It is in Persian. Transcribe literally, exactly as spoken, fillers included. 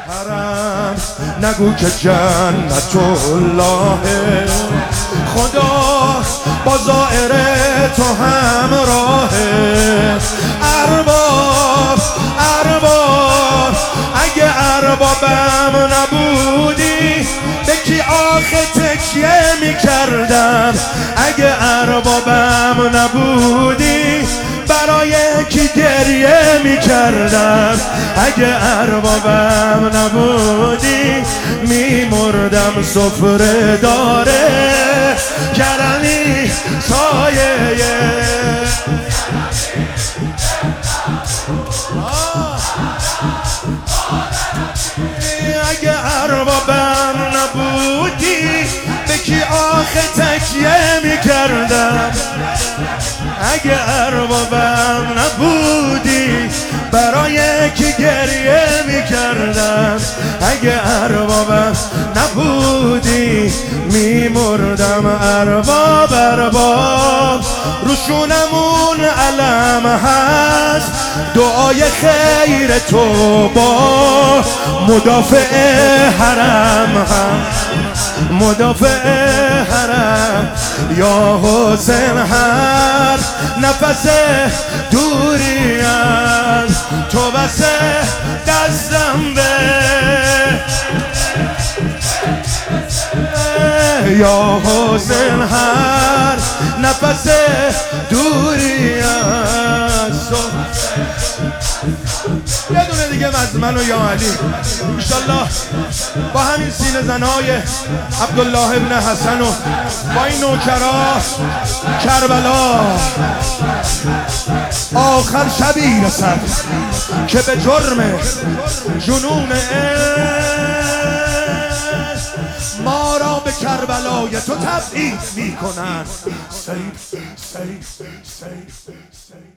حرم نگو که جنت الله، خدا با زائر تو همراهه. ارباب ارباب اگه اربابم نبودی به کی آخه تکیه میکردم؟ اگه اربابم نبودی برای کی گریه میکردم؟ اگه اربابم نبودی میمردم. سفره داره کرمی سایه، اگه اربابم نبودی به کی آخه تکیه میکردم؟ اگه اربابم نبودی برای کی گریه میکردم؟ اگه اربابم نبودی میمردم. ارباب ارباب روشونمون علم هست، دعای خیر تو با مدافع حرم هم، مدافع حرم. یا حسین هر نفس دوری از تو بس دستم به، یا حسین هر نفس دوری از تو. یه دونه دیگه از من و یا علی انشالله با همین سینه زنای عبدالله ابن حسن و با این نوکرا کربلا آخر شبی رسد که به جرم جنون ما را به کربلای تو تبعید میکنن. سید سید سید سید